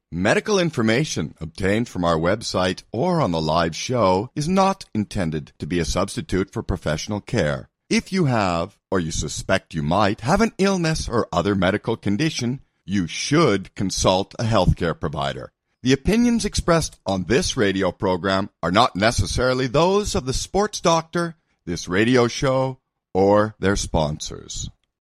Medical information obtained from our website or on the live show is not intended to be a substitute for professional care. If you have, or you suspect you might, have an illness or other medical condition, you should consult a healthcare provider. The opinions expressed on this radio program are not necessarily those of the sports doctor, this radio show, or their sponsors.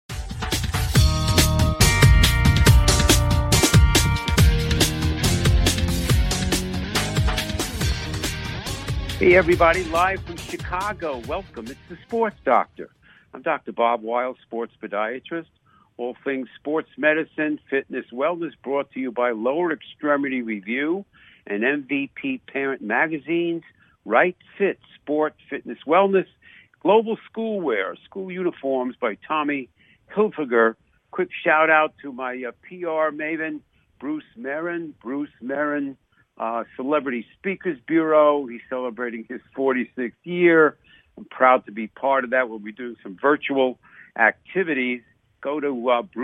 Hey, everybody, live from Chicago. Welcome. It's the Sports Doctor. I'm Dr. Bob Weil, sports podiatrist. All things sports medicine, fitness, wellness brought to you by Lower Extremity Review and MVP Parent Magazines, Right Fit, Sport, Fitness, Wellness, Global Schoolwear, School Uniforms by Tommy Hilfiger. Quick shout out to my PR maven, Bruce Marin. Celebrity Speakers Bureau. He's celebrating his 46th year. I'm proud to be part of that. We'll be doing some virtual activities. Go to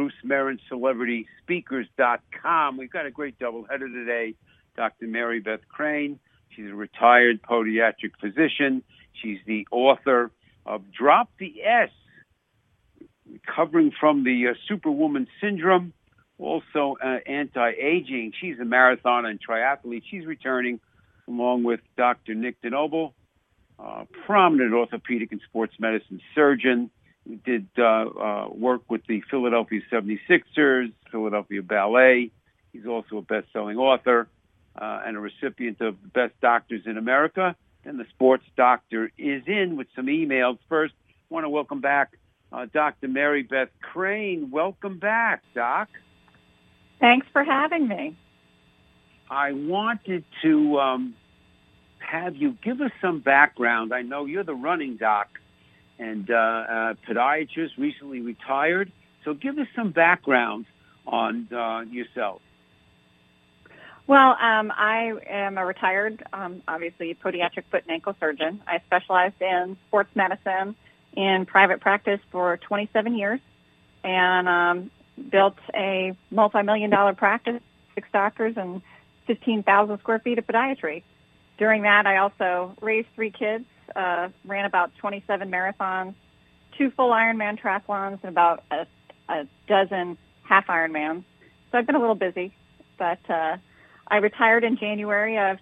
BruceMarinCelebritySpeakers.com. We've got a great doubleheader today. Dr. Mary Beth Crane. She's a retired podiatric physician. She's the author of Drop the S, Recovering from the Superwoman Syndrome. Also, anti-aging. She's a marathon and triathlete. She's returning along with Dr. Nick DeNoble, prominent orthopedic and sports medicine surgeon. He did work with the Philadelphia 76ers, Philadelphia Ballet. He's also a best-selling author and a recipient of the Best Doctors in America. And the Sports Doctor is in with some emails. First, I want to welcome back Dr. Mary Beth Crane. Welcome back, Doc. Thanks for having me. I wanted to have you give us some background. I know you're the running doc and podiatrist, recently retired. So give us some background on yourself. Well, I am a retired, obviously, podiatric foot and ankle surgeon. I specialized in sports medicine in private practice for 27 years and built a multi-million-dollar practice, 6 doctors, and 15,000 square feet of podiatry. During that, I also raised 3 kids, ran about 27 marathons, 2 full Ironman triathlons, and about a dozen half Ironmans. So I've been a little busy, but I retired in January of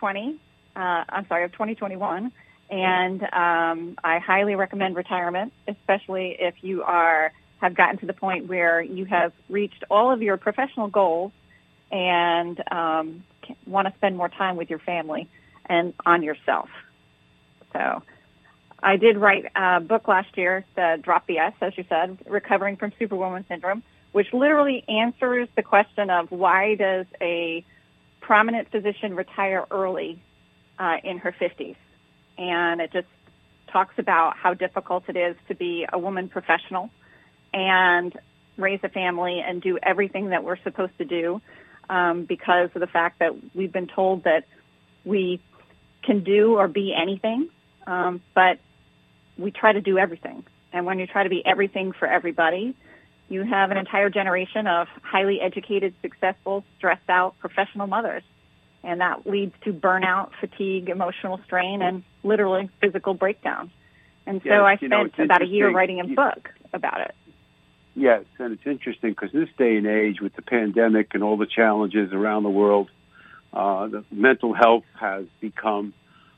2021, and I highly recommend retirement, especially if you have gotten to the point where you have reached all of your professional goals and want to spend more time with your family and on yourself. So I did write a book last year, Drop the S, as you said, Recovering from Superwoman Syndrome, which literally answers the question of why does a prominent physician retire early in her 50s. And it just talks about how difficult it is to be a woman professional and raise a family and do everything that we're supposed to do because of the fact that we've been told that we can do or be anything, but we try to do everything. And when you try to be everything for everybody, you have an entire generation of highly educated, successful, stressed out professional mothers. And that leads to burnout, fatigue, emotional strain, and literally physical breakdown. And so I spent about a year writing a book about it. Yes, and it's interesting because this day and age with the pandemic and all the challenges around the world, the mental health has become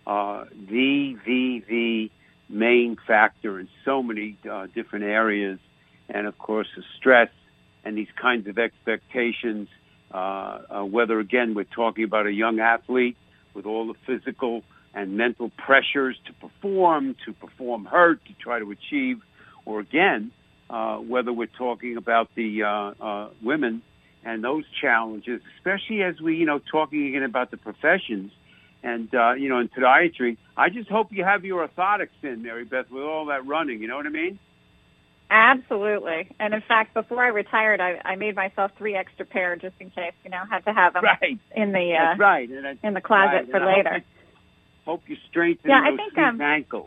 the main factor in so many different areas. And, of course, the stress and these kinds of expectations, whether, again, we're talking about a young athlete with all the physical and mental pressures to perform hurt, to try to achieve, or, again, whether we're talking about the women and those challenges, especially as we, talking again about the professions and, in podiatry. I just hope you have your orthotics in, Mary Beth, with all that running. You know what I mean? Absolutely. And in fact, before I retired, I made myself 3 extra pair just in case, had to have them in the in the closet for later. Hope you strengthen those ankles.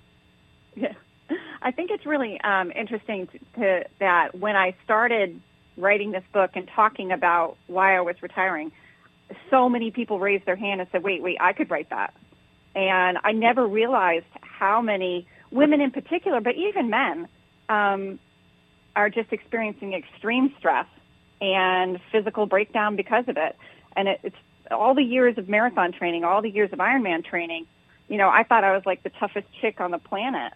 Yeah. I think it's really interesting that when I started writing this book and talking about why I was retiring, so many people raised their hand and said, wait, I could write that. And I never realized how many women in particular, but even men, are just experiencing extreme stress and physical breakdown because of it. And it's all the years of marathon training, all the years of Ironman training. You know, I thought I was like the toughest chick on the planet.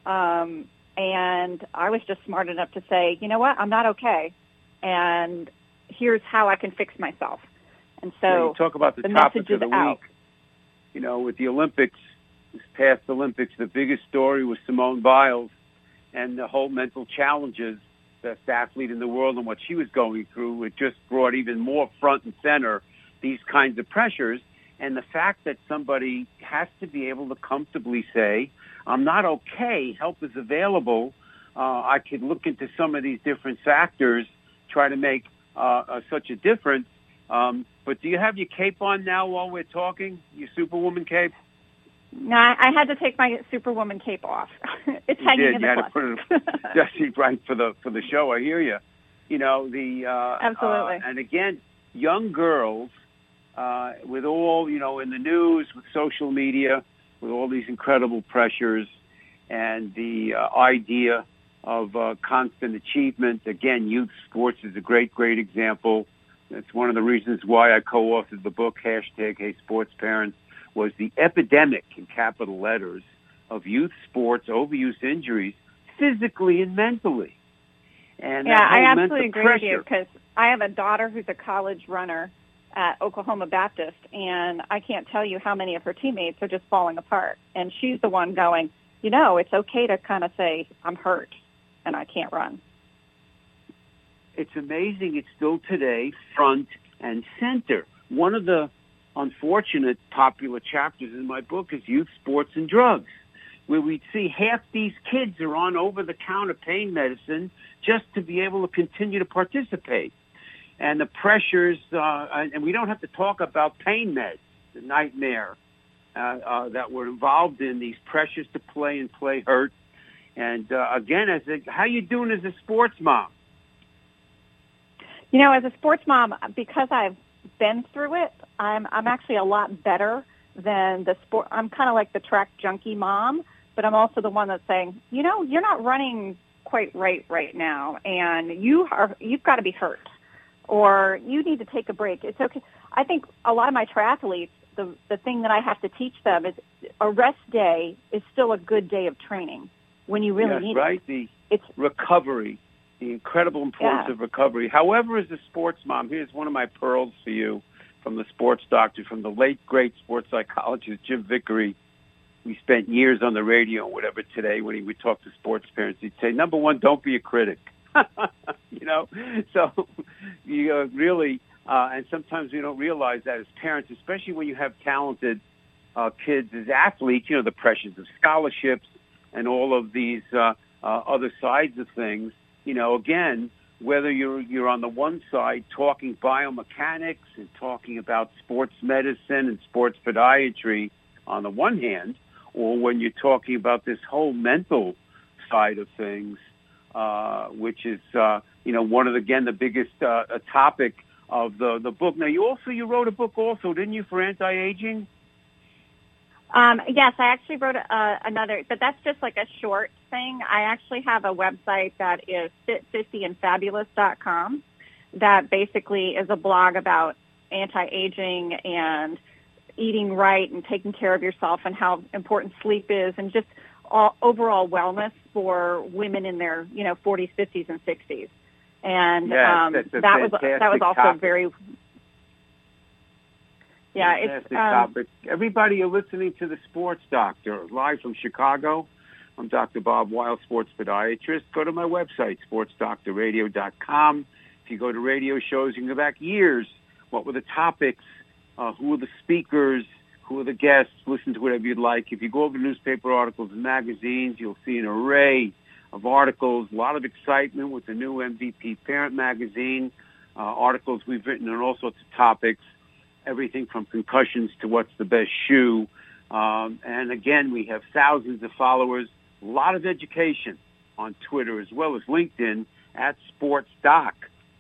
And I was just smart enough to say, you know what, I'm not okay. And here's how I can fix myself. And so you talk about the topic of the week. You know, with the Olympics, this past Olympics, the biggest story was Simone Biles and the whole mental challenges, best athlete in the world, and what she was going through. It just brought even more front and center these kinds of pressures. And the fact that somebody has to be able to comfortably say, I'm not okay, help is available, I could look into some of these different factors, try to make such a difference. But do you have your cape on now while we're talking, your Superwoman cape? No, I had to take my Superwoman cape off. It's hanging in the closet. You had to put it just right for the show. I hear you. You know, absolutely. And again, young girls, with all, you know, in the news, with social media, with all these incredible pressures and the idea of constant achievement. Again, youth sports is a great example. That's one of the reasons why I co-authored the book, #HeySportsParents, was the epidemic, in capital letters, of youth sports overuse injuries, physically and mentally. And yeah, I absolutely agree with you, because I have a daughter who's a college runner at Oklahoma Baptist, and I can't tell you how many of her teammates are just falling apart. And she's the one going, you know, it's okay to kind of say, I'm hurt and I can't run. It's amazing. It's still today front and center. One of the unfortunate popular chapters in my book is youth sports and drugs, where we'd see half these kids are on over-the-counter pain medicine just to be able to continue to participate. And the pressures, and we don't have to talk about pain meds, the nightmare that we're involved in, these pressures to play and play hurt. And again, how you doing as a sports mom? You know, as a sports mom, because I've been through it, I'm actually a lot better than the sport. I'm kind of like the track junkie mom, but I'm also the one that's saying, you know, you're not running quite right now, and you've got to be hurt, or you need to take a break. It's okay. I think a lot of my triathletes, the thing that I have to teach them is a rest day is still a good day of training when you really need right. it. It's recovery, the incredible importance of recovery. However, as a sports mom, here's one of my pearls for you from the sports doctor, from the late, great sports psychologist, Jim Vickery. We spent years on the radio or whatever today when he would talk to sports parents. He'd say, number one, don't be a critic. You know, so you really, and sometimes we don't realize that as parents, especially when you have talented kids as athletes, you know, the pressures of scholarships and all of these other sides of things. You know, again, whether you're on the one side talking biomechanics and talking about sports medicine and sports podiatry on the one hand, or when you're talking about this whole mental side of things, which is, you know, one of, again, the biggest topic of the book. Now, you wrote a book also, didn't you, for anti-aging? Yes, I actually wrote another, but that's just like a short thing. I actually have a website that is fit50andfabulous.com that basically is a blog about anti-aging and eating right and taking care of yourself and how important sleep is and just overall wellness for women in their, you know, 40s, 50s, and 60s. And that was also topic. very... Yeah, fantastic topic. Everybody, you're listening to the Sports Doctor, live from Chicago. I'm Dr. Bob Weil, sports podiatrist. Go to my website, sportsdoctorradio.com. If you go to radio shows, you can go back years. What were the topics? Who were the speakers? Who were the guests? Listen to whatever you'd like. If you go over newspaper articles and magazines, you'll see an array of articles, a lot of excitement with the new MVP Parent magazine, articles we've written on all sorts of topics, everything from concussions to what's the best shoe. And again, we have thousands of followers, a lot of education on Twitter as well as LinkedIn at SportsDoc.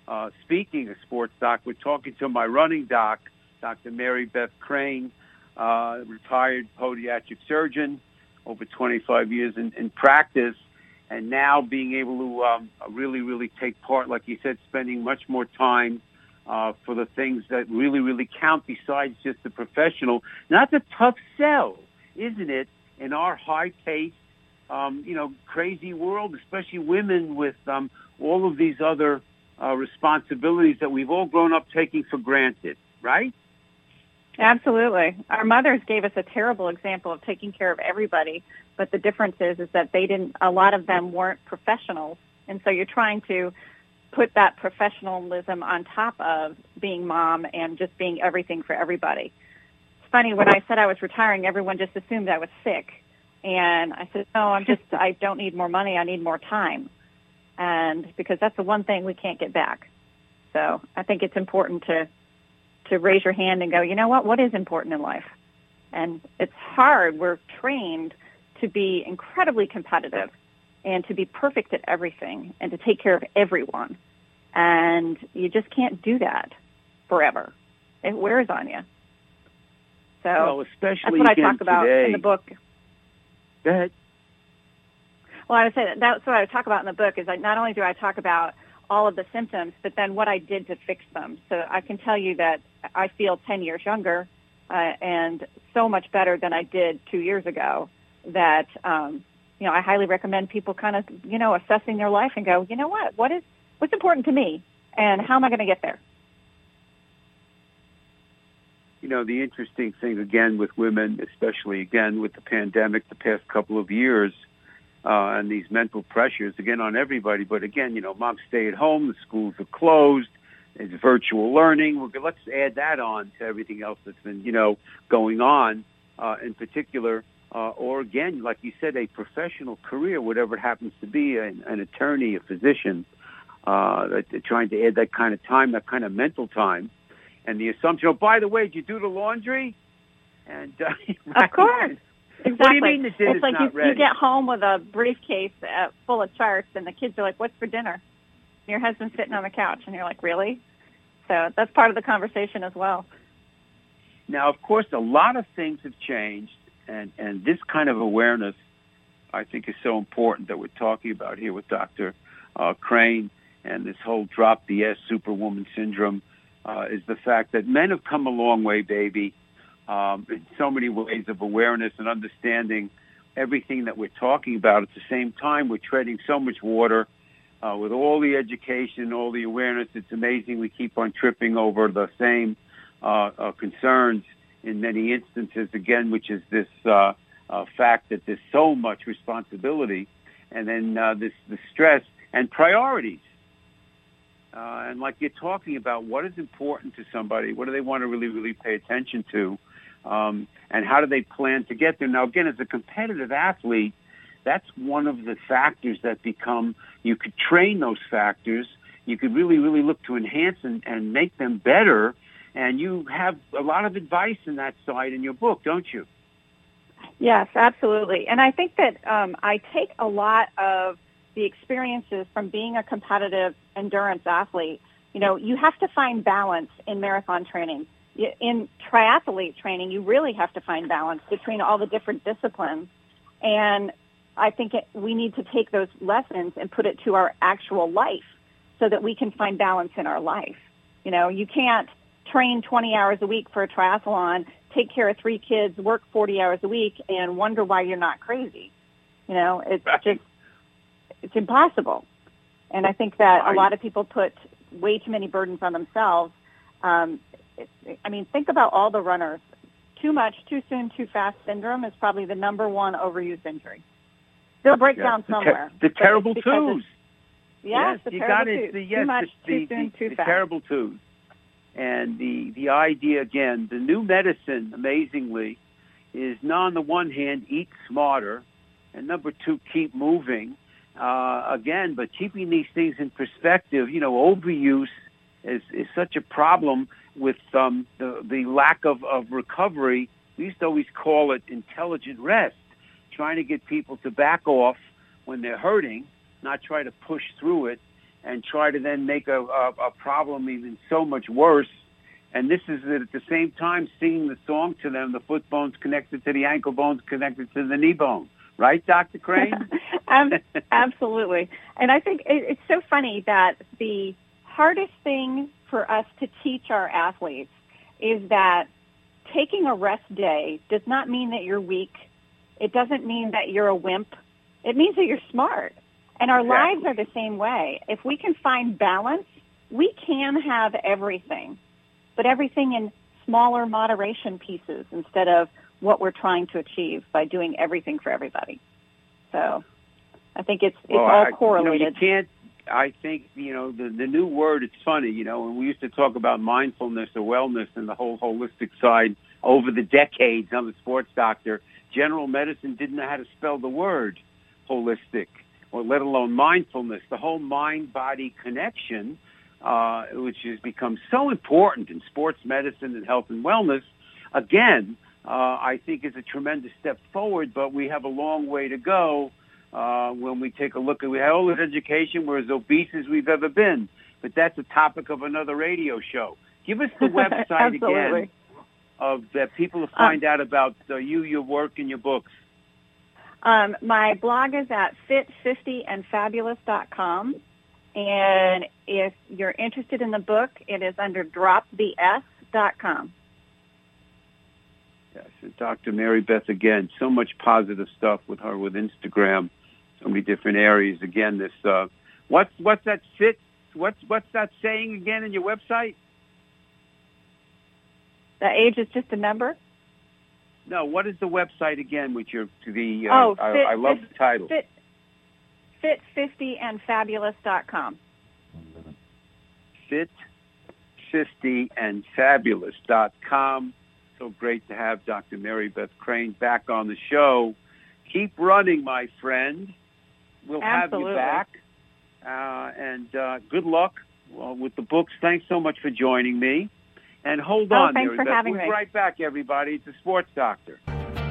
Speaking of sports, Doc, we're talking to my running doc, Dr. Mary Beth Crane, retired podiatric surgeon, over 25 years in practice, and now being able to really, really take part, like you said, spending much more time for the things that really, really count besides just the professional. Now, that's a tough sell, isn't it, in our high-paced, crazy world, especially women with all of these other responsibilities that we've all grown up taking for granted, right? Absolutely. Our mothers gave us a terrible example of taking care of everybody, but the difference is that a lot of them weren't professionals, and so you're trying to put that professionalism on top of being mom and just being everything for everybody. It's funny, when I said I was retiring, everyone just assumed I was sick, and I said, no, I don't need more money, I need more time, and because that's the one thing we can't get back. So I think it's important to raise your hand and go, you know what is important in life? And it's hard. We're trained to be incredibly competitive and to be perfect at everything and to take care of everyone. And you just can't do that forever. It wears on you. So especially that's what I talk about today. In the book. Go ahead. Well, I would say that's what I talk about in the book is not only do I talk about all of the symptoms, but then what I did to fix them. So I can tell you that I feel 10 years younger and so much better than I did 2 years ago that, I highly recommend people kind of, assessing their life and go, you know what's important to me and how am I going to get there? The interesting thing, again, with women, especially, again, with the pandemic the past couple of years, and these mental pressures, again, on everybody. But again, moms stay at home, the schools are closed, it's virtual learning. Let's add that on to everything else that's been, going on in particular. Or again, like you said, a professional career, whatever it happens to be, an attorney, a physician, trying to add that kind of time, that kind of mental time. And the assumption, by the way, did you do the laundry? And of course. Exactly. What do you mean the dinner's it's like not ready? You get home with a briefcase full of charts, and the kids are like, what's for dinner? And your husband's sitting on the couch, and you're like, really? So that's part of the conversation as well. Now, of course, a lot of things have changed, and this kind of awareness, I think, is so important that we're talking about here with Dr. Crane and this whole drop the S superwoman syndrome, is the fact that men have come a long way, baby. In so many ways of awareness and understanding everything that we're talking about. At the same time, we're treading so much water with all the education, all the awareness. It's amazing we keep on tripping over the same concerns in many instances, again, which is this fact that there's so much responsibility and then the stress and priorities. And like you're talking about, what is important to somebody? What do they want to really, really pay attention to? And how do they plan to get there? Now, again, as a competitive athlete, that's one of the factors that you could train those factors. You could really, really look to enhance and make them better. And you have a lot of advice in that side in your book, don't you? Yes, absolutely. And I think that I take a lot of the experiences from being a competitive endurance athlete. You have to find balance in marathon training. In triathlete training, you really have to find balance between all the different disciplines. And I think we need to take those lessons and put it to our actual life so that we can find balance in our life. You can't train 20 hours a week for a triathlon, take care of 3 kids, work 40 hours a week, and wonder why you're not crazy. It's impossible. And I think that a lot of people put way too many burdens on themselves. Think about all the runners. Too much, too soon, too fast syndrome is probably the number one overuse injury. They'll break down somewhere. The terrible twos. Yes, the terrible twos. Too much, too soon, too fast. The terrible twos. And the idea, again, the new medicine, amazingly, is on the one hand, eat smarter, and number 2, keep moving. Again, but keeping these things in perspective, overuse is such a problem with the lack of recovery. We used to always call it intelligent rest, trying to get people to back off when they're hurting, not try to push through it. and try to then make a problem even so much worse. And this is at the same time singing the song to them, the foot bone's connected to the ankle bone's connected to the knee bone. Right, Dr. Crane? Absolutely. And I think it's so funny that the hardest thing for us to teach our athletes is that taking a rest day does not mean that you're weak. It doesn't mean that you're a wimp. It means that you're smart. And our lives are the same way. If we can find balance, we can have everything, but everything in smaller moderation pieces instead of what we're trying to achieve by doing everything for everybody. So I think it's all correlated. I think, the new word, it's funny, when we used to talk about mindfulness or wellness and the whole holistic side over the decades. I'm a sports doctor. General medicine didn't know how to spell the word holistic, or let alone mindfulness. The whole mind-body connection, which has become so important in sports medicine and health and wellness, again, I think is a tremendous step forward, but we have a long way to go. When we take a look at, we have all this education, we're as obese as we've ever been, but that's a topic of another radio show. Give us the website again of that people to find out about you, your work, and your books. My blog is at fit50andfabulous.com, and if you're interested in the book, it is under dropthes.com. Yes, Dr. Mary Beth, again, so much positive stuff with her with Instagram, so many different areas. Again, this what's that fit? What's that saying again in your website? The age is just a number? No, what is the website again? Which you're the I love the title. Fit50andfabulous.com. Fit50andfabulous.com. So great to have Dr. Mary Beth Crane back on the show. Keep running, my friend. We'll Absolutely. have you back. And good luck with the books. Thanks so much for joining me. And hold on, thanks Mary for Beth. having We'll me. be right back, everybody. It's the Sports Doctor.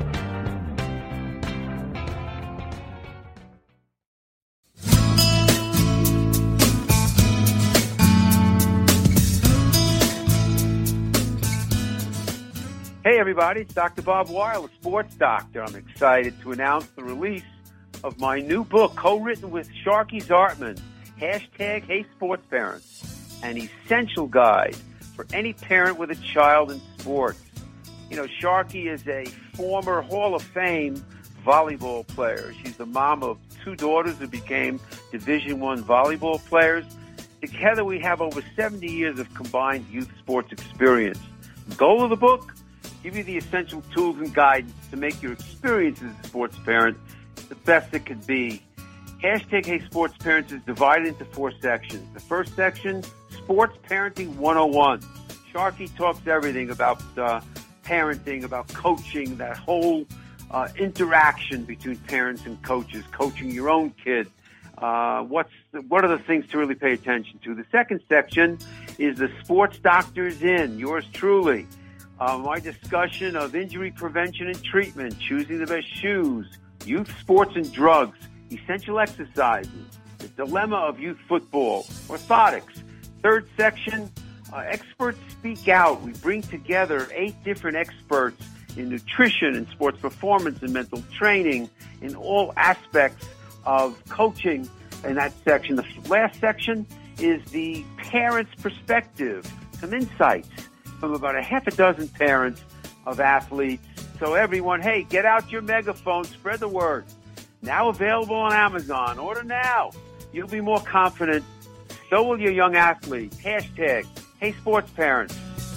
Hey, everybody, it's Dr. Bob Weil, a sports doctor. I'm excited to announce the release of my new book, co-written with Sharky Zartman, hashtag Hey Sports Parents, an essential guide for any parent with a child in sports. Sharky is a former Hall of Fame volleyball player. She's the mom of two daughters who became Division I volleyball players. Together, we have over 70 years of combined youth sports experience. The goal of the book? Give you the essential tools and guidance to make your experience as a sports parent the best it could be. Hashtag Hey Sports Parents is divided into 4 sections. The first section, Sports Parenting 101. Sharky talks everything about parenting, about coaching, that whole interaction between parents and coaches, coaching your own kid. What are the things to really pay attention to? The second section is the Sports Doctor's In, yours truly. My discussion of injury prevention and treatment, choosing the best shoes, youth sports and drugs, essential exercises, the dilemma of youth football, orthotics. Third section, experts speak out. We bring together 8 different experts in nutrition and sports performance and mental training in all aspects of coaching in that section. The last section is the parent's perspective, some insights from about a half a dozen parents of athletes. So everyone, hey, get out your megaphone, spread the word. Now available on Amazon. Order now. You'll be more confident. So will your young athletes. Hashtag Hey Sports Parents.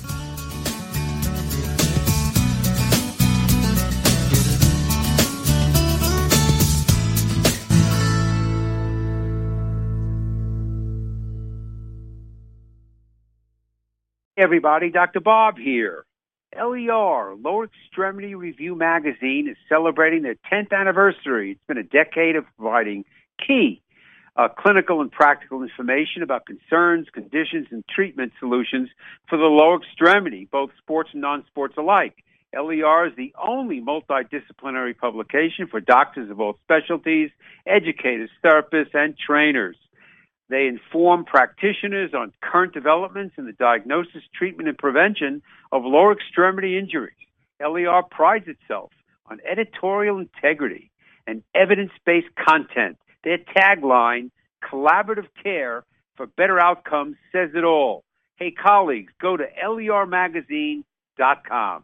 Hey everybody, Dr. Bob here. LER, Lower Extremity Review Magazine, is celebrating their 10th anniversary. It's been a decade of providing key clinical and practical information about concerns, conditions, and treatment solutions for the lower extremity, both sports and non-sports alike. LER is the only multidisciplinary publication for doctors of all specialties, educators, therapists, and trainers. They inform practitioners on current developments in the diagnosis, treatment, and prevention of lower extremity injuries. LER prides itself on editorial integrity and evidence-based content. Their tagline, collaborative care for better outcomes, says it all. Hey, colleagues, go to lermagazine.com.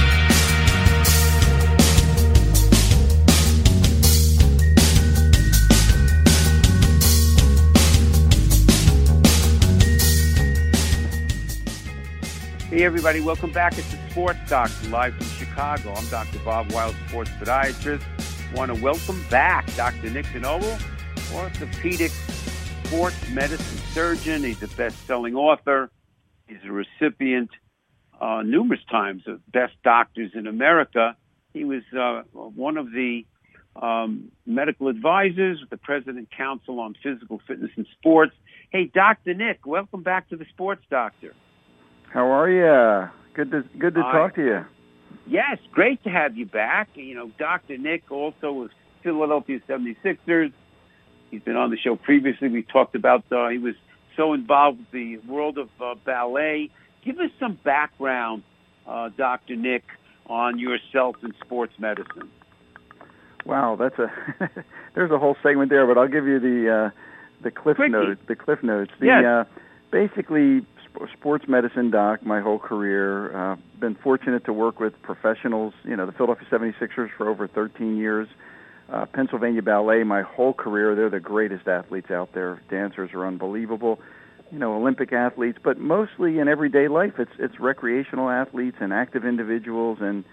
Hey, everybody. Welcome back. It's the Sports Doctor, live from Chicago. I'm Dr. Bob Wild, sports podiatrist. Want to welcome back Dr. Nick DeNoble, orthopedic sports medicine surgeon. He's a best-selling author. He's a recipient numerous times of Best Doctors in America. He was one of the medical advisors with the President Council on Physical Fitness and Sports. Hey, Dr. Nick, welcome back to the Sports Doctor. How are you? Good to talk to you. Yes, great to have you back. You know, Dr. Nick also was Philadelphia 76ers. He's been on the show previously. We talked about he was so involved with the world of ballet. Give us some background, Dr. Nick, on yourself in sports medicine. Wow, that's there's a whole segment there, but I'll give you the cliff notes. The cliff notes. Yes. Basically, sports medicine doc my whole career. Been fortunate to work with professionals, the Philadelphia 76ers for over 13 years. Pennsylvania Ballet my whole career. They're the greatest athletes out there. Dancers are unbelievable. Olympic athletes, but mostly in everyday life it's recreational athletes and active individuals and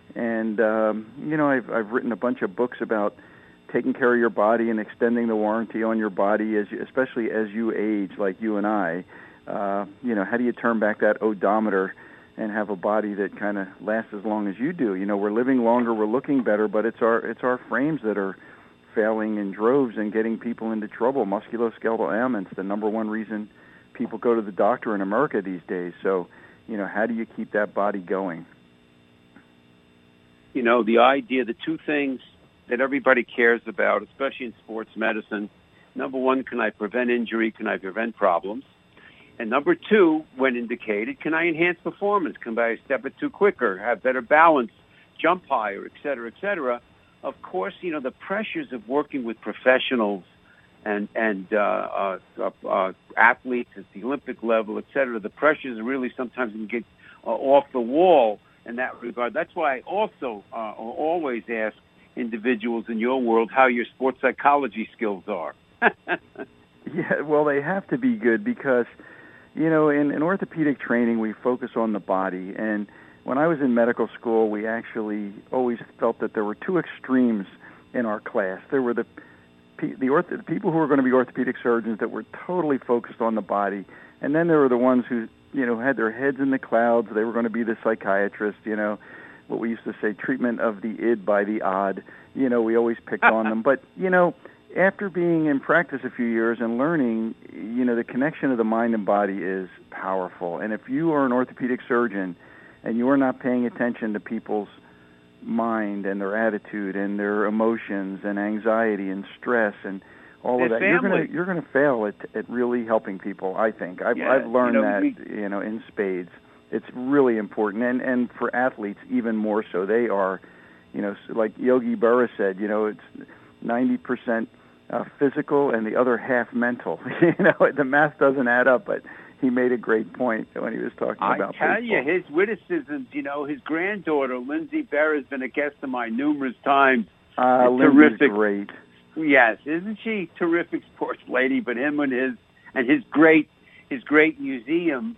I've written a bunch of books about taking care of your body and extending the warranty on your body especially as you age, like you and I. How do you turn back that odometer and have a body that kind of lasts as long as you do? We're living longer, we're looking better, but it's our frames that are failing in droves and getting people into trouble. Musculoskeletal ailments, the number one reason people go to the doctor in America these days. So, how do you keep that body going? The idea, the two things that everybody cares about, especially in sports medicine, number one, can I prevent injury? Can I prevent problems? And number two, when indicated, can I enhance performance? Can I step it 2 quicker, have better balance, jump higher, et cetera, et cetera? Of course, the pressures of working with professionals and athletes at the Olympic level, et cetera, the pressures really sometimes can get off the wall in that regard. That's why I also always ask individuals in your world how your sports psychology skills are. Yeah, well, they have to be good because, in orthopedic training, we focus on the body. And when I was in medical school, we actually always felt that there were two extremes in our class. There were the people who were going to be orthopedic surgeons that were totally focused on the body. And then there were the ones who, had their heads in the clouds. They were going to be the psychiatrist, what we used to say, treatment of the id by the odd. We always picked on them. But, after being in practice a few years and learning, the connection of the mind and body is powerful. And if you are an orthopedic surgeon and you are not paying attention to people's mind and their attitude and their emotions and anxiety and stress and all of that, you're going to fail at really helping people, I think. I've learned that, in spades. It's really important. And for athletes, even more so. They are, like Yogi Berra said, it's 90% physical and the other half mental. The math doesn't add up, but he made a great point when he was talking about baseball. I tell you, his witticisms, his granddaughter, Lindsay Berra, has been a guest of mine numerous times. Lindsay's great. Yes, isn't she terrific sports lady? But him and his great museum,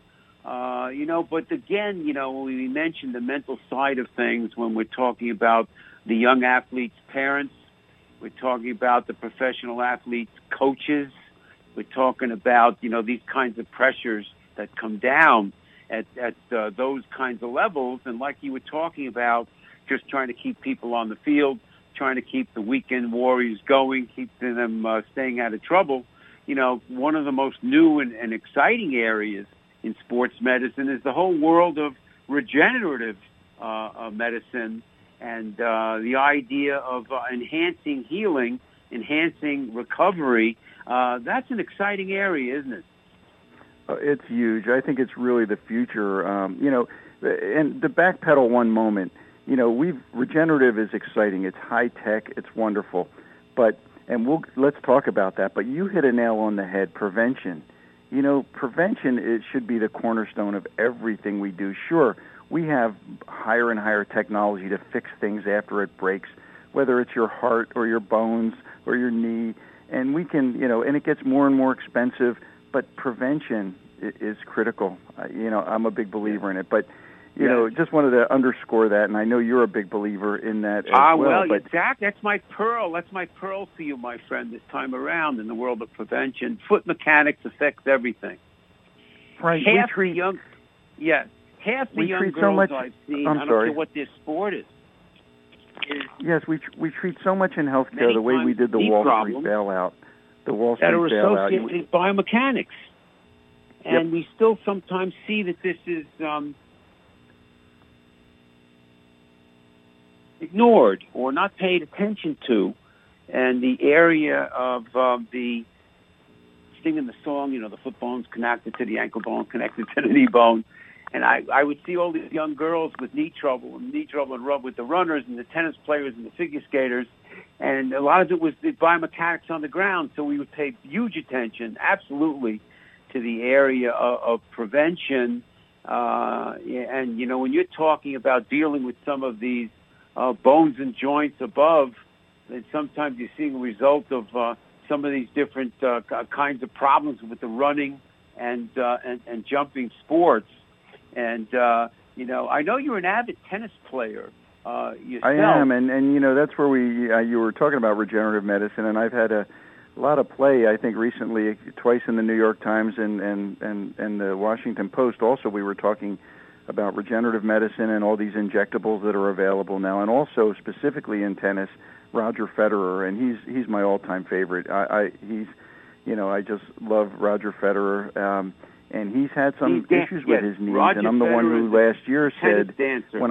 But again, when we mentioned the mental side of things, when we're talking about the young athletes' parents, we're talking about the professional athletes' coaches. We're talking about these kinds of pressures that come down at those kinds of levels. And like you were talking about, just trying to keep people on the field, trying to keep the weekend warriors going, keep them staying out of trouble. One of the most new and exciting areas in sports medicine is the whole world of regenerative medicine and the idea of enhancing healing enhancing recovery. That's an exciting area, isn't it? It's huge. I think it's really the future. And the backpedal one moment, regenerative is exciting. It's high tech. It's wonderful. Let's talk about that. But you hit a nail on the head. Prevention. Prevention, it should be the cornerstone of everything we do. Sure, we have higher and higher technology to fix things after it breaks, whether it's your heart or your bones or your knee, and we can, and it gets more and more expensive, but prevention is critical. I'm a big believer in it, but just wanted to underscore that, and I know you're a big believer in that as well. Well, Zach, that's my pearl. That's my pearl for you, my friend, this time around in the world of prevention. Foot mechanics affects everything. Right. Half the young girls I've seen, I don't care what their sport is. Yes, we treat so much in healthcare the way we did the Wall Street bailout. The Wall Street bailout. That are associated with biomechanics. And we still sometimes see that this is ignored or not paid attention to. And the area of the singing the song, the foot bone's connected to the ankle bone, connected to the knee bone. And I would see all these young girls with knee trouble and rub with the runners and the tennis players and the figure skaters. And a lot of it was the biomechanics on the ground. So we would pay huge attention, absolutely, to the area of prevention. And, when you're talking about dealing with some of these bones and joints above, then sometimes you're seeing a result of some of these different kinds of problems with the running and jumping sports. And, I know you're an avid tennis player yourself. I am, and that's where you were talking about regenerative medicine, and I've had a lot of play, I think, recently, twice in the New York Times and the Washington Post. Also, we were talking about regenerative medicine and all these injectables that are available now, and also specifically in tennis, Roger Federer, and he's my all-time favorite. I just love Roger Federer. And he's had some issues with his knees, and I'm the one who last year said, when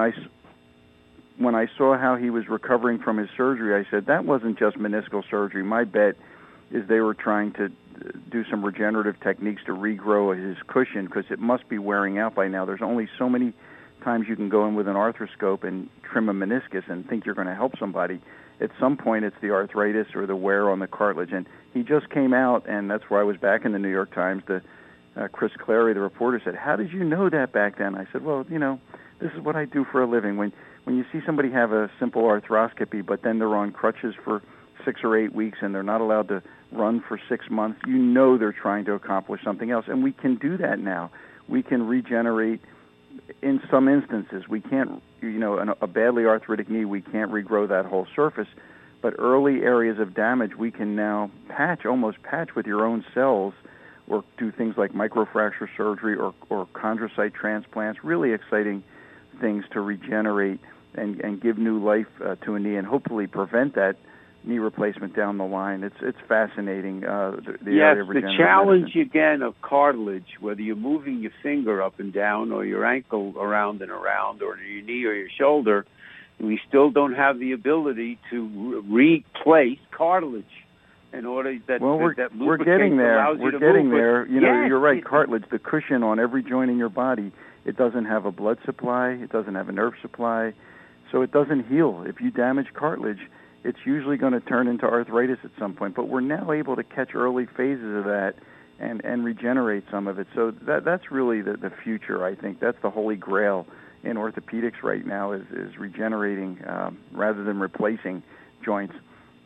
I saw how he was recovering from his surgery, I said, that wasn't just meniscal surgery. My bet is they were trying to do some regenerative techniques to regrow his cushion, because it must be wearing out by now. There's only so many times you can go in with an arthroscope and trim a meniscus and think you're going to help somebody. At some point, it's the arthritis or the wear on the cartilage. And he just came out, and that's why I was back in the New York Times. Chris Clary, the reporter, said, "How did you know that back then?" I said, "Well, this is what I do for a living. When you see somebody have a simple arthroscopy, but then they're on crutches for 6 or 8 weeks and they're not allowed to run for 6 months, they're trying to accomplish something else. And we can do that now. We can regenerate in some instances. We can't, a badly arthritic knee, we can't regrow that whole surface. But early areas of damage, we can now almost patch with your own cells, or do things like microfracture surgery or chondrocyte transplants, really exciting things to regenerate and give new life to a knee, and hopefully prevent that knee replacement down the line. It's fascinating, the area of regenerative medicine. The challenge, again, of cartilage, whether you're moving your finger up and down or your ankle around and around or your knee or your shoulder, we still don't have the ability to replace cartilage. In order that we're getting there. We're getting there. You're right. Cartilage, the cushion on every joint in your body, it doesn't have a blood supply. It doesn't have a nerve supply, so it doesn't heal. If you damage cartilage, it's usually going to turn into arthritis at some point. But we're now able to catch early phases of that and regenerate some of it. So that's really the future. I think that's the holy grail in orthopedics right now is regenerating rather than replacing joints.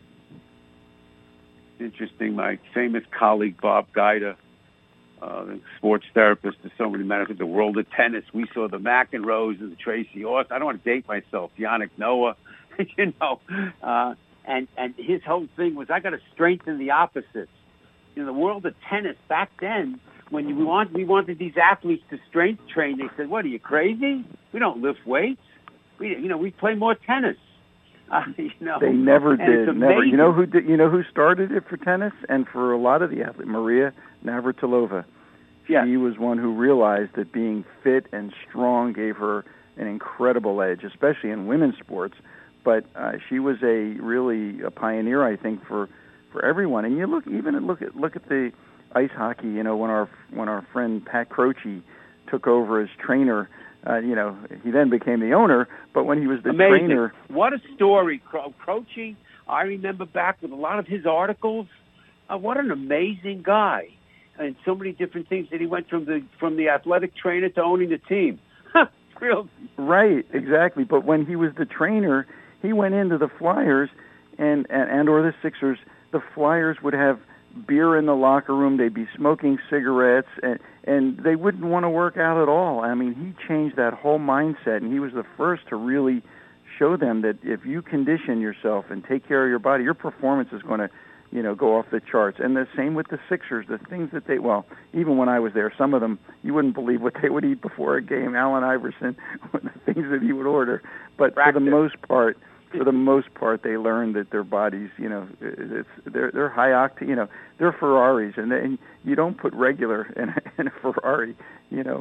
Interesting. My famous colleague Bob Guida, the sports therapist to so many men in the world of tennis, we saw the McEnroes and the Tracy Austin. I don't want to date myself. Yannick Noah, and his whole thing was, I got to strengthen the opposites. In the world of tennis back then, when we wanted these athletes to strength train, they said, "What, are you crazy? We don't lift weights. We play more tennis." They never did. Never. You know who started it for tennis and for a lot of the athletes? Maria Navratilova. She was one who realized that being fit and strong gave her an incredible edge, especially in women's sports. But she was really a pioneer, I think, for for everyone. And you look at the ice hockey. You know, when our friend Pat Croce took over as trainer, you know, he then became the owner. But when he was the trainer, what a story, Croce. I remember back with a lot of his articles. What an amazing guy, and so many different things that he went from the athletic trainer to owning the team. Real. Right, exactly. But when he was the trainer, he went into the Flyers and or the Sixers. The Flyers would have beer in the locker room. They'd be smoking cigarettes, and they wouldn't want to work out at all. I mean, he changed that whole mindset, and he was the first to really show them that if you condition yourself and take care of your body, your performance is going to, you know, go off the charts. And the same with the Sixers. The things that even when I was there, some of them, you wouldn't believe what they would eat before a game. Allen Iverson, the things that he would order. But for the most part, they learned that their bodies, you know, they're high octane, you know, they're Ferraris, and you don't put regular in a Ferrari, you know.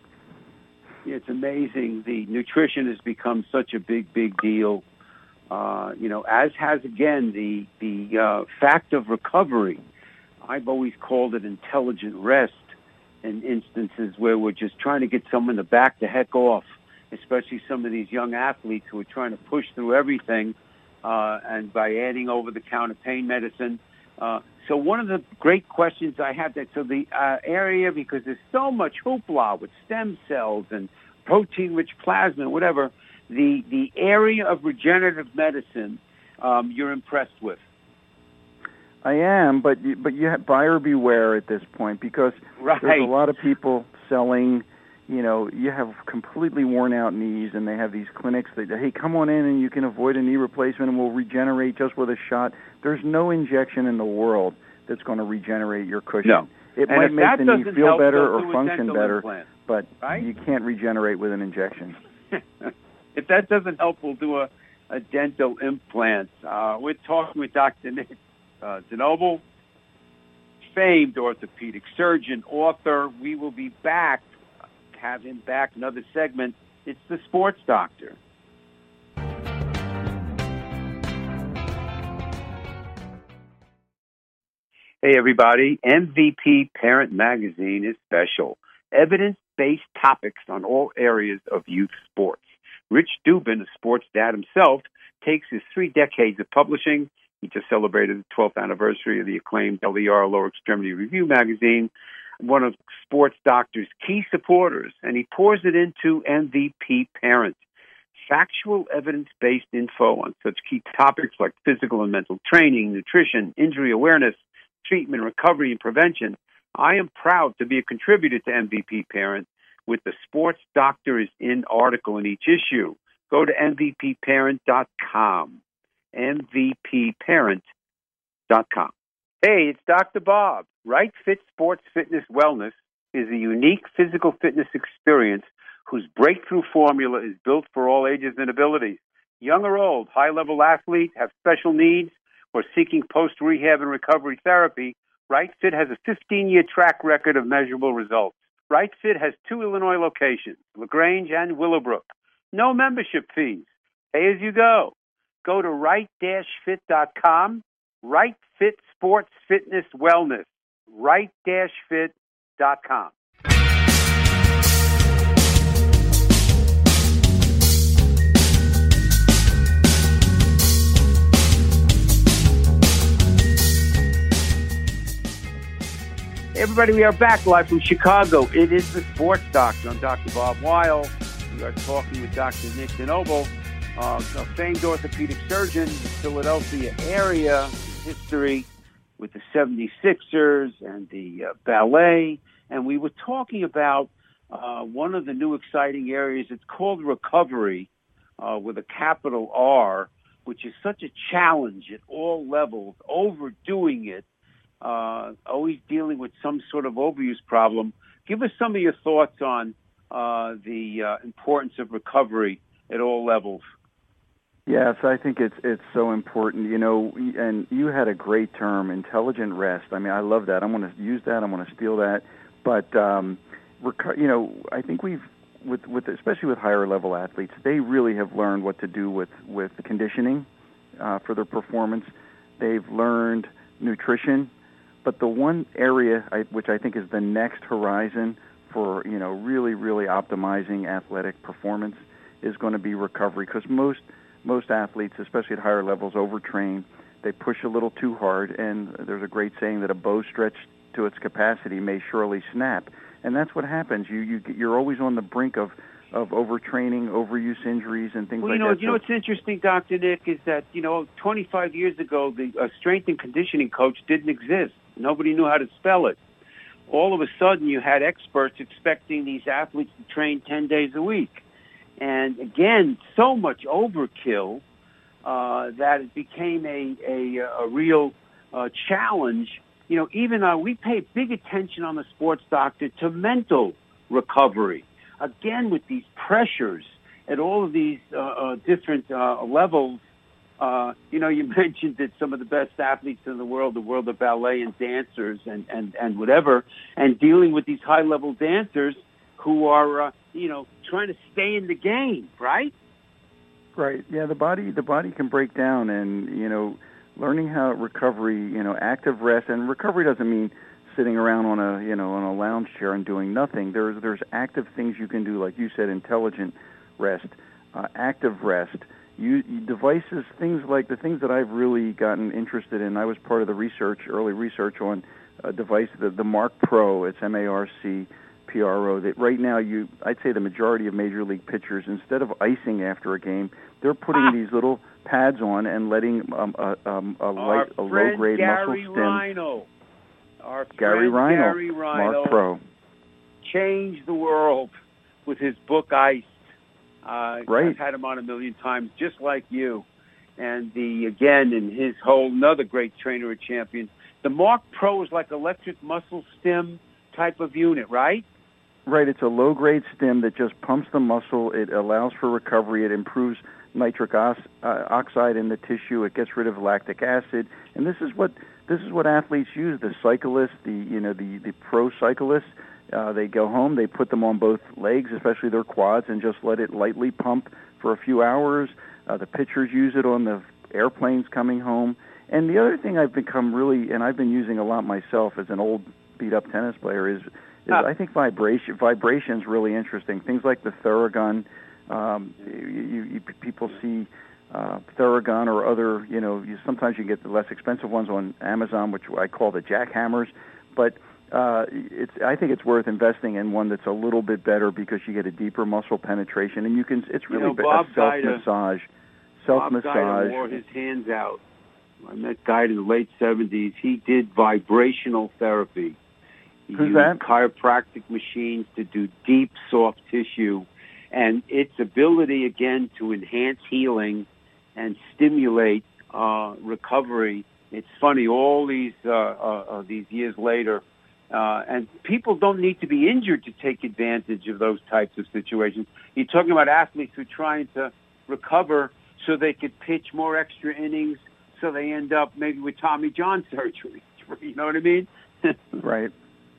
It's amazing. The nutrition has become such a big deal. You know, as has again the fact of recovery. I've always called it intelligent rest in instances where we're just trying to get someone to back the heck off, especially some of these young athletes who are trying to push through everything, and by adding over-the-counter pain medicine. So one of the great questions I have the area, because there's so much hoopla with stem cells and protein-rich plasma and whatever, the area of regenerative medicine you're impressed with. I am, but you have buyer beware at this point, because there's a lot of people selling. You know, you have completely worn out knees, and they have these clinics that, hey, come on in and you can avoid a knee replacement and we'll regenerate just with a shot. There's no injection in the world that's going to regenerate your cushion. No. It and might make the knee feel better or function better, implant, but right? You can't regenerate with an injection. If that doesn't help, we'll do a dental implant. We're talking with Dr. Nick Zinoble, famed orthopedic surgeon, author. We will be back. Have him back, another segment. It's the Sports Doctor. Hey, everybody. MVP Parent Magazine is special. Evidence-based topics on all areas of youth sports. Rich Dubin, a sports dad himself, takes his 3 decades of publishing. He just celebrated the 12th anniversary of the acclaimed LER, Lower Extremity Review magazine, one of Sports Doctor's key supporters, and he pours it into MVP Parent. Factual, evidence-based info on such key topics like physical and mental training, nutrition, injury awareness, treatment, recovery, and prevention. I am proud to be a contributor to MVP Parent with the Sports Doctor is in article in each issue. Go to MVPparent.com. MVPparent.com. Hey, it's Dr. Bob. Right Fit Sports Fitness Wellness is a unique physical fitness experience whose breakthrough formula is built for all ages and abilities. Young or old, high-level athletes, have special needs, or seeking post-rehab and recovery therapy, Right Fit has a 15-year track record of measurable results. Right Fit has 2 Illinois locations, LaGrange and Willowbrook. No membership fees. Pay as you go. Go to right-fit.com. Right Fit Sports Fitness Wellness. Right-fit.com. Hey everybody, we are back live from Chicago. It is the Sports Doctor. I'm Dr. Bob Weil. We are talking with Dr. Nick Zinoble, a famed orthopedic surgeon in the Philadelphia area, history with the 76ers and the ballet. And we were talking about one of the new exciting areas. It's called recovery with a capital R, which is such a challenge at all levels, overdoing it, always dealing with some sort of overuse problem. Give us some of your thoughts on the importance of recovery at all levels. Yes, I think it's so important, you know, and you had a great term, intelligent rest. I mean, I love that. I'm going to use that. I'm going to steal that. But, you know, I think with especially with higher level athletes, they really have learned what to do with conditioning for their performance. They've learned nutrition. But the one area which I think is the next horizon for, really, really optimizing athletic performance is going to be recovery, because most athletes, especially at higher levels, overtrain. They push a little too hard, and there's a great saying that a bow stretched to its capacity may surely snap. And that's what happens. You're always on the brink of overtraining, overuse injuries, and things like that. You know what's interesting, Dr. Nick, is that, 25 years ago, the strength and conditioning coach didn't exist. Nobody knew how to spell it. All of a sudden, you had experts expecting these athletes to train 10 days a week. And again, so much overkill that it became a real challenge. Even we pay big attention on the Sports Doctor to mental recovery. Again, with these pressures at all of these different levels. You mentioned that some of the best athletes in the world of ballet and dancers and whatever, and dealing with these high-level dancers who are, trying to stay in the game, right? Right. Yeah, the body can break down, and, learning how recovery, active rest, and recovery doesn't mean sitting around on a lounge chair and doing nothing. There's active things you can do, like you said, intelligent rest, active rest. Devices, things like the things that I've really gotten interested in. I was part of the early research on a device, the Marc Pro. It's MARCPRO. That right now, I'd say the majority of major league pitchers, instead of icing after a game, they're putting these little pads on and letting a low-grade muscle stim. Gary Rhino, Marc Pro, changed the world with his book Ice. Right. I've had him on a million times, just like you. And in his whole, another great trainer and champion. The Marc Pro is like electric muscle stim type of unit, right? Right. It's a low-grade stim that just pumps the muscle. It allows for recovery. It improves nitric oxide in the tissue. It gets rid of lactic acid. And this is what athletes use. The cyclists, the pro cyclists. They go home, they put them on both legs, especially their quads, and just let it lightly pump for a few hours. The pitchers use it on the airplanes coming home. And the other thing I've become and I've been using a lot myself as an old beat-up tennis player, is I think vibration's really interesting. Things like the Theragun. People see Theragun or other, sometimes you get the less expensive ones on Amazon, which I call the jackhammers. But I think it's worth investing in one that's a little bit better, because you get a deeper muscle penetration, and it's really a self-massage. Bob Guida wore his hands out. I met Guida in the late 70s. He did vibrational therapy. He used chiropractic machines to do deep, soft tissue, and its ability, again, to enhance healing and stimulate recovery. It's funny, all these years later, and people don't need to be injured to take advantage of those types of situations. You're talking about athletes who are trying to recover so they could pitch more extra innings, so they end up maybe with Tommy John surgery. You know what I mean? Right.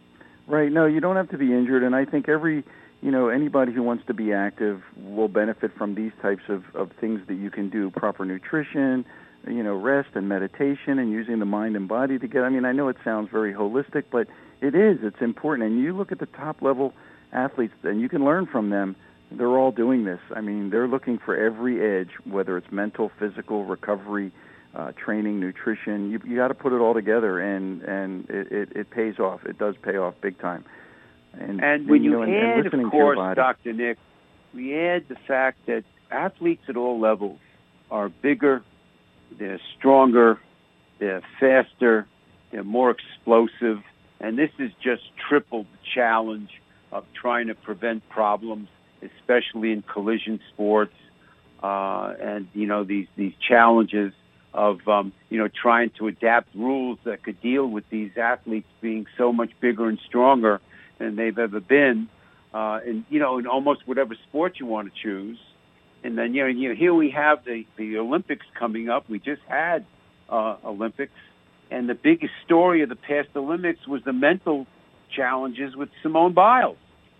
No, you don't have to be injured, and I think anybody who wants to be active will benefit from these types of things that you can do: proper nutrition, rest and meditation, and using the mind and body together. I mean, I know it sounds very holistic, but it is. It's important. And you look at the top-level athletes, and you can learn from them. They're all doing this. I mean, they're looking for every edge, whether it's mental, physical, recovery, training, nutrition. You got to put it all together, and it pays off. It does pay off big time. And when you add, of course, Dr. Nick, we add the fact that athletes at all levels are bigger, they're stronger, they're faster, they're more explosive, and this is just triple the challenge of trying to prevent problems, especially in collision sports, and these challenges of trying to adapt rules that could deal with these athletes being so much bigger and stronger than they've ever been, in almost whatever sport you want to choose. And then here we have the Olympics coming up. We just had Olympics, and the biggest story of the past Olympics was the mental challenges with Simone Biles,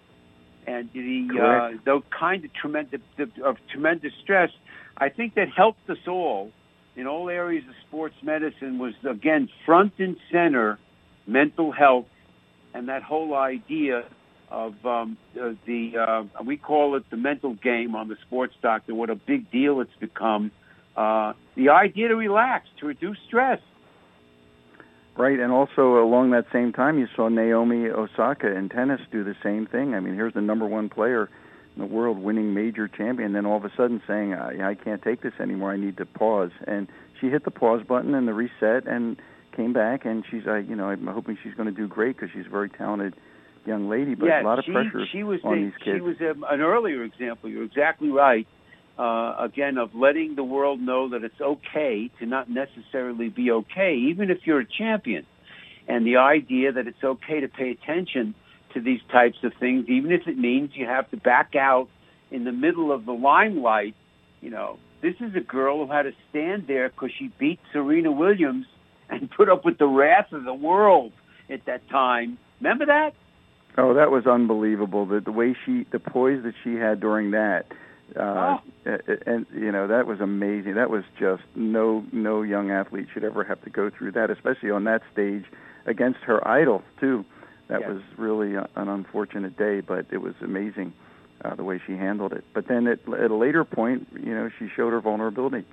and those kind of tremendous stress. I think that helped us all in all areas of sports medicine was, again, front and center mental health and that whole idea of we call it the mental game on the Sports Doctor, what a big deal it's become. The idea to relax, to reduce stress. Right, and also along that same time, you saw Naomi Osaka in tennis do the same thing. I mean, here's the number one player in the world, winning major champion, then all of a sudden saying, I can't take this anymore, I need to pause. And she hit the pause button and the reset and came back, and she's, I'm hoping she's going to do great because she's a very talented young lady, but a lot of pressure on these kids. She was an earlier example. You're exactly right. Again, of letting the world know that it's okay to not necessarily be okay, even if you're a champion. And the idea that it's okay to pay attention to these types of things, even if it means you have to back out in the middle of the limelight. This is a girl who had to stand there because she beat Serena Williams and put up with the wrath of the world at that time. Remember that? Oh, that was unbelievable. The way the poise that she had during that, and that was amazing. That was just no young athlete should ever have to go through that, especially on that stage against her idol too. That was really an unfortunate day, but it was amazing the way she handled it. But then at a later point, she showed her vulnerability.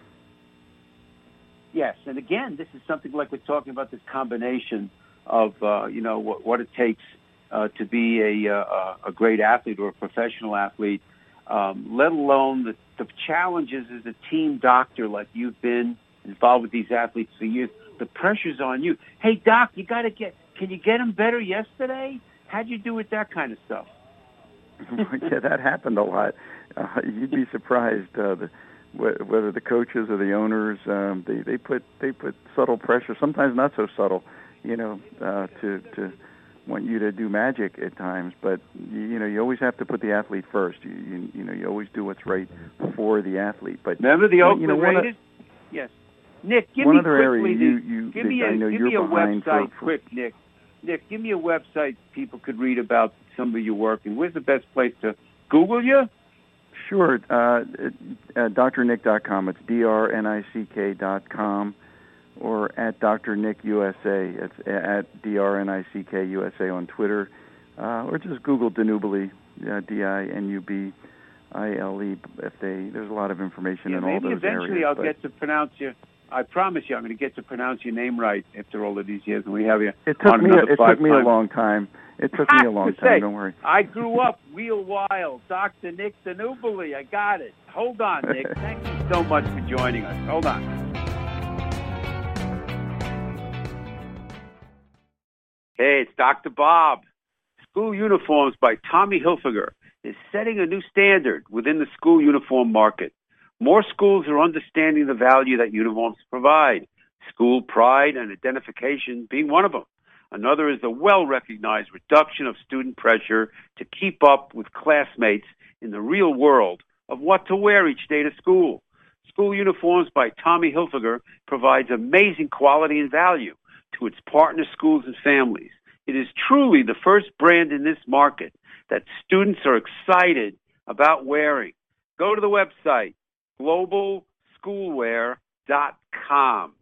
Yes, and again, this is something like we're talking about, this combination of what it takes to be a great athlete or a professional athlete, let alone the challenges as a team doctor, like you've been involved with these athletes for years. The pressure's on you. Hey, doc, can you get them better yesterday? How'd you do with that kind of stuff? Yeah, that happened a lot. You'd be surprised whether the coaches or the owners they put subtle pressure, sometimes not so subtle, to want you to do magic at times. But you always have to put the athlete first. You always do what's right for the athlete. But remember the Oakland Raiders? Yes. Nick, give me quickly. Give me a website, quick, Nick. Nick, give me a website people could read about some of your work. And where's the best place to Google you? Sure, drnick.com. It's drnick.com, or at Dr. Nick USA. It's at drnick USA on Twitter, or just Google Dinubili, Dinubile. There's a lot of information in all those areas. Maybe eventually I'll get to pronounce you. I promise you, I'm going to get to pronounce your name right after all of these years, and we have you. It took me a long time. It took me a long time. Don't worry. I grew up real wild. Dr. Nick Dinubili. I got it. Hold on, Nick. Thank you so much for joining us. Hold on. Hey, it's Dr. Bob. School Uniforms by Tommy Hilfiger is setting a new standard within the school uniform market. More schools are understanding the value that uniforms provide, school pride and identification being one of them. Another is the well-recognized reduction of student pressure to keep up with classmates in the real world of what to wear each day to school. School Uniforms by Tommy Hilfiger provides amazing quality and value to its partner schools and families. It is truly the first brand in this market that students are excited about wearing. Go to the website, globalschoolwear.com.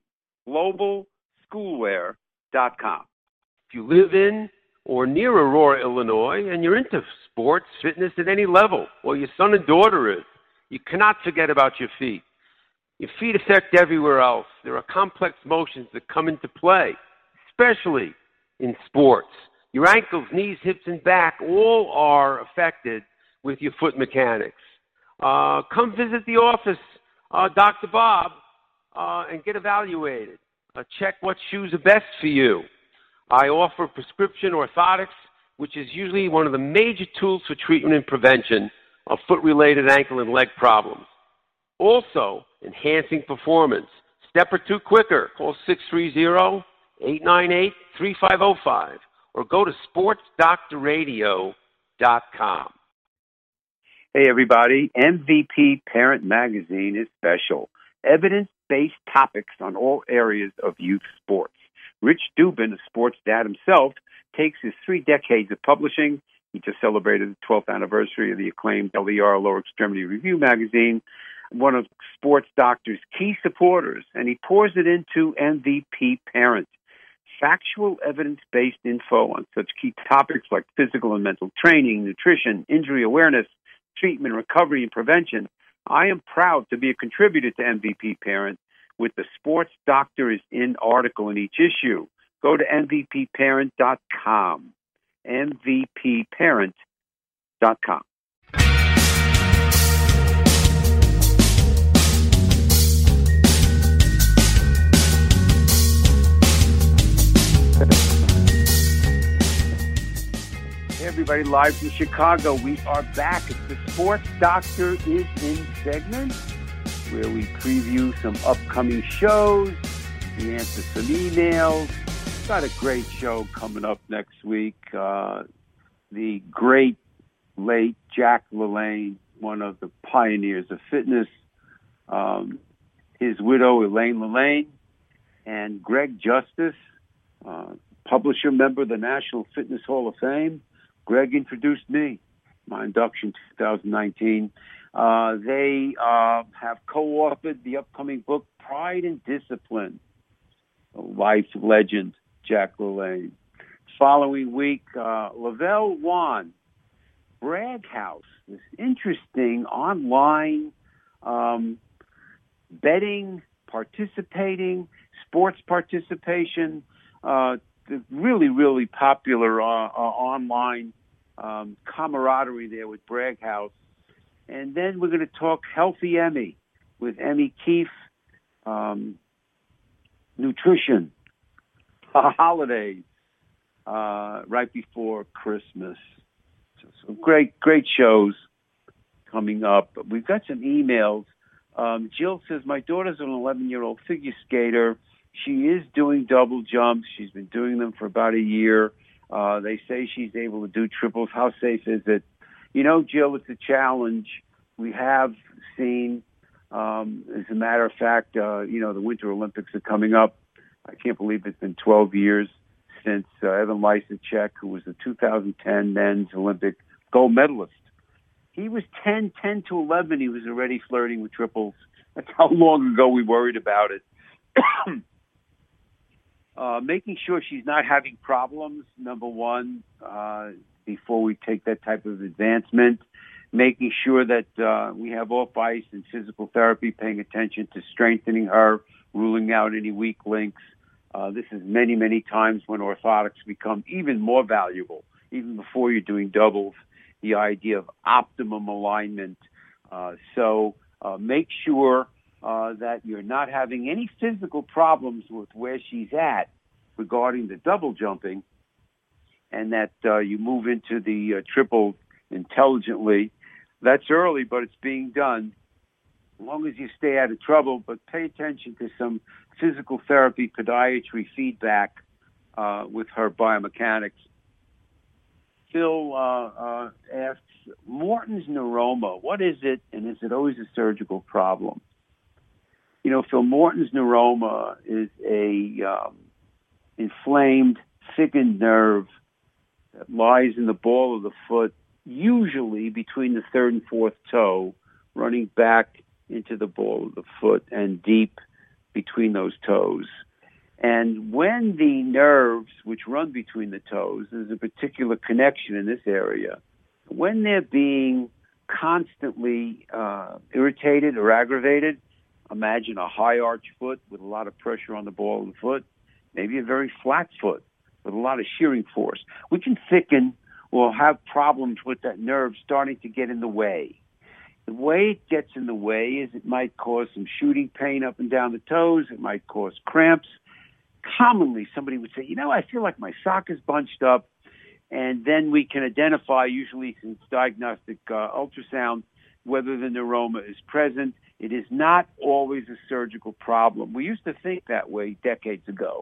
globalschoolwear.com. If you live in or near Aurora, Illinois, and you're into sports, fitness at any level, or your son and daughter is, you cannot forget about your feet. Your feet affect everywhere else. There are complex motions that come into play, especially in sports. Your ankles, knees, hips, and back all are affected with your foot mechanics. Come visit the office, Dr. Bob, and get evaluated. Check what shoes are best for you. I offer prescription orthotics, which is usually one of the major tools for treatment and prevention of foot-related ankle and leg problems. Also, enhancing performance. Step or two quicker. Call 630-898-3505 or go to sportsdoctorradio.com. Hey, everybody. MVP Parent Magazine is special. Evidence-based topics on all areas of youth sports. Rich Dubin, a sports dad himself, takes his 3 decades of publishing. He just celebrated the 12th anniversary of the acclaimed LER, Lower Extremity Review magazine. one of Sports Doctor's key supporters, and he pours it into MVP Parent. Factual, evidence-based info on such key topics like physical and mental training, nutrition, injury awareness, treatment, recovery, and prevention. I am proud to be a contributor to MVP Parent with the Sports Doctor is in article in each issue. Go to MVPparent.com. MVPparent.com. Hey everybody, live from Chicago. We are back. It's the Sports Doctor is in segment where we preview some upcoming shows, we answer some emails. Got a great show coming up next week. The great late Jack LaLanne, one of the pioneers of fitness, his widow Elaine LaLanne, and Greg Justice, publisher member of the National Fitness Hall of Fame. Greg introduced me, my induction 2019. They have co-authored the upcoming book, Pride and Discipline, a life legend, Jack LaLanne. Following week, Lavelle Wan, Bragg House, this interesting online betting, participating, sports participation, really, really popular online camaraderie there with Bragg House. And then we're going to talk Healthy Emmy with Emmy Keefe, nutrition, holidays, right before Christmas. So great shows coming up. We've got some emails. Jill says, my daughter's an 11-year-old figure skater. She is doing double jumps. She's been doing them for about a year. They say she's able to do triples. How safe is it? You know, Jill, it's a challenge. We have seen, as a matter of fact, the Winter Olympics are coming up. I can't believe it's been 12 years since Evan Lysacek, who was the 2010 men's Olympic gold medalist. He was 10 to 11. He was already flirting with triples. That's how long ago we worried about it. Making sure she's not having problems, number one, before we take that type of advancement. Making sure that we have off ice and physical therapy, paying attention to strengthening her, ruling out any weak links. This is many, many times when orthotics become even more valuable, even before you're doing doubles, the idea of optimum alignment. So make sure that you're not having any physical problems with where she's at regarding the double jumping, and that you move into the triple intelligently. That's early, but it's being done. As long as you stay out of trouble, but pay attention to some physical therapy, podiatry feedback with her biomechanics. Phil asks, Morton's neuroma, what is it, and is it always a surgical problem? You know, Phil, Morton's neuroma is a inflamed, thickened nerve that lies in the ball of the foot, usually between the third and fourth toe, running back into the ball of the foot and deep between those toes. And when the nerves, which run between the toes, there's a particular connection in this area, when they're being constantly irritated or aggravated, imagine a high arch foot with a lot of pressure on the ball of the foot, maybe a very flat foot with a lot of shearing force. We can thicken or have problems with that nerve starting to get in the way. The way it gets in the way is it might cause some shooting pain up and down the toes. It might cause cramps. Commonly, somebody would say, I feel like my sock is bunched up. And then we can identify, usually since diagnostic ultrasound, whether the neuroma is present. It is not always a surgical problem. We used to think that way decades ago,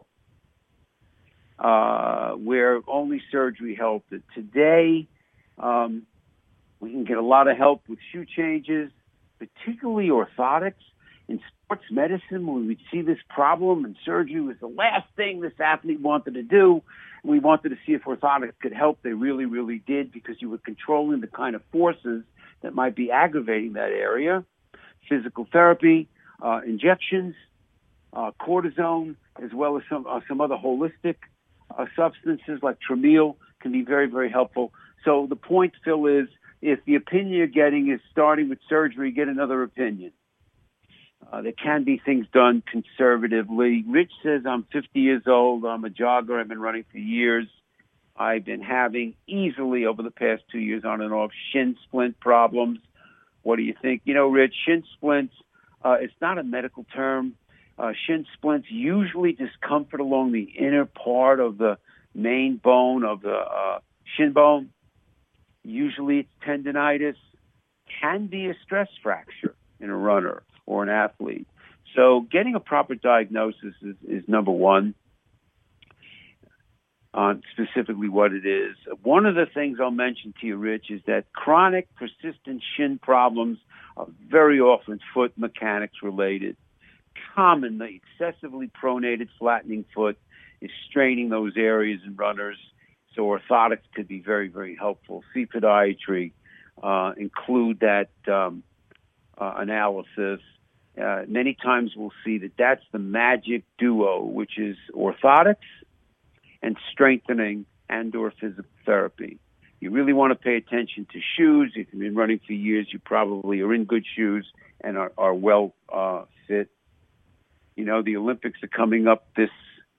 where only surgery helped it. Today, we can get a lot of help with shoe changes, particularly orthotics. In sports medicine, when we'd see this problem, and surgery was the last thing this athlete wanted to do. We wanted to see if orthotics could help. They really, really did, because you were controlling the kind of forces that might be aggravating that area. physical therapy, injections, cortisone, as well as some other holistic substances like Trameal can be very, very helpful. So the point, Phil, is if the opinion you're getting is starting with surgery, get another opinion. There can be things done conservatively. Rich says, I'm 50 years old. I'm a jogger. I've been running for years. I've been having easily over the past 2 years on and off shin splint problems. What do you think? You know, Rich, shin splints, it's not a medical term. Shin splints, usually discomfort along the inner part of the main bone of the shin bone. Usually it's tendinitis. Can be a stress fracture in a runner or an athlete. So getting a proper diagnosis is number one on specifically what it is. One of the things I'll mention to you, Rich, is that chronic persistent shin problems are very often foot mechanics related. Commonly, excessively pronated flattening foot is straining those areas in runners. So orthotics could be very, very helpful. C-podiatry include that analysis. Many times we'll see that that's the magic duo, which is orthotics and strengthening and or physical therapy. You really want to pay attention to shoes. If you've been running for years, you probably are in good shoes and are well fit. You know, the Olympics are coming up this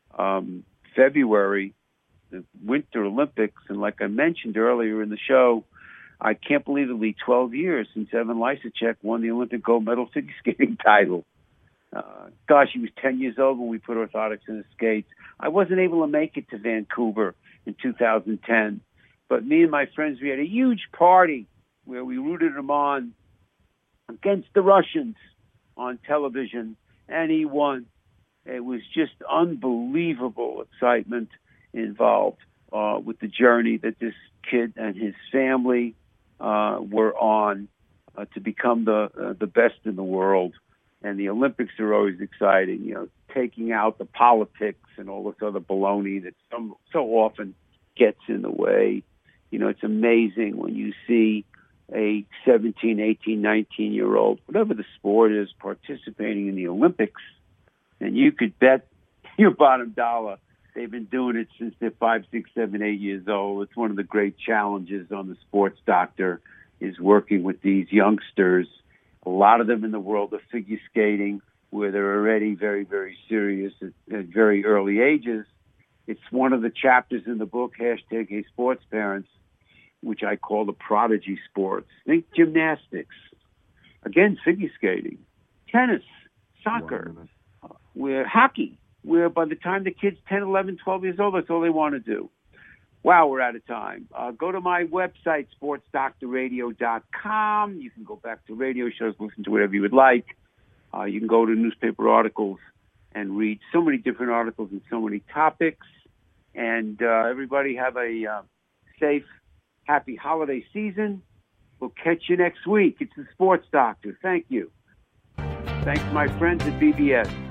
February, the Winter Olympics, and like I mentioned earlier in the show, I can't believe it'll be 12 years since Evan Lysacek won the Olympic gold medal figure skating title. Gosh, he was 10 years old when we put orthotics in his skates. I wasn't able to make it to Vancouver in 2010, but me and my friends, we had a huge party where we rooted him on against the Russians on television, and he won. It was just unbelievable excitement involved with the journey that this kid and his family were on to become the best in the world. And the Olympics are always exciting, you know, taking out the politics and all this other baloney that so often gets in the way. You know, it's amazing when you see a 17, 18, 19-year-old, whatever the sport is, participating in the Olympics, and you could bet your bottom dollar they've been doing it since they're 5, 6, 7, 8 years old. It's one of the great challenges on the sports doctor is working with these youngsters, a lot of them in the world of figure skating, where they're already very, very serious at very early ages. It's one of the chapters in the book, #Hey Sports Parents, which I call the prodigy sports. Think gymnastics, again, figure skating, tennis, soccer, where hockey, where by the time the kid's 10, 11, 12 years old, that's all they want to do. Wow, we're out of time. Go to my website, sportsdoctorradio.com. You can go back to radio shows, listen to whatever you would like. You can go to newspaper articles and read so many different articles and so many topics. And everybody have a safe, happy holiday season. We'll catch you next week. It's the Sports Doctor. Thank you. Thanks to my friends at BBS.